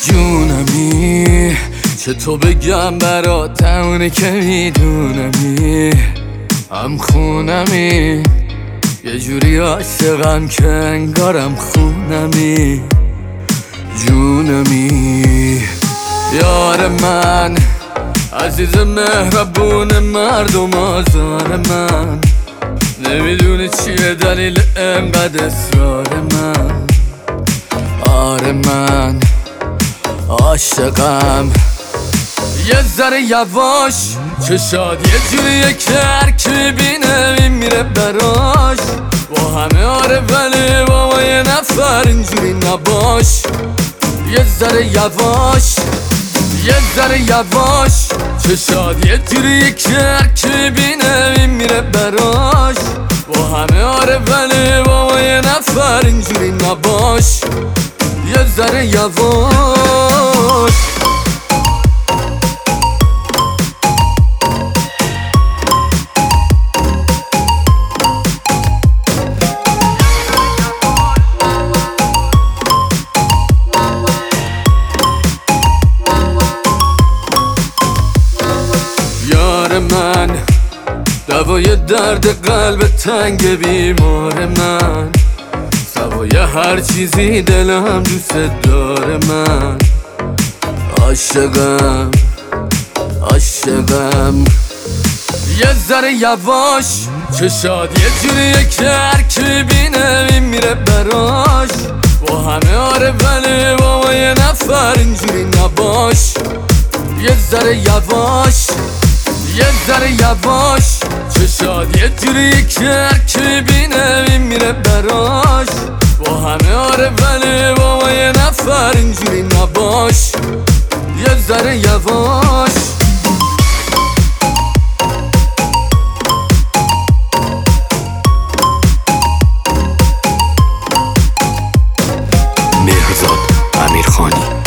جونمی چه تو بگم برات اونی که میدونمی هم خونمی یه جوری عاشقم که انگارم خونمی جونمی یار من عزیز مهربون مردم آزار من نمیدونی چیه دلیل انقدر اصرار من آره من عاشقم یه ذره یواش چشاد یه جوریه که هرکی بینه میره براش با همه آره ولی با یه نفر اینجوری نباش یه ذره یواش یه ذره یواش چشاد یه جوریه که هرکی بینه میره براش با همه آره ولی با یه نفر اینجوری نباش یه ذره یواش یار من دوای درد قلب تنگ بیمار من سوای هر چیزی دلم دوست داره من عاشقم عاشقم یه ذره یواش چشاد یه جوریه که هرکی بینه میره براش با همه آره ولی با یه نفر اینجوری نباش یه ذره یواش یه ذره یواش چشاد یه جوری که هرکی بینه میره براش با همه آره ولی با یه نفر اینجوری نباش یه ذره یواش مهرزاد امیرخانی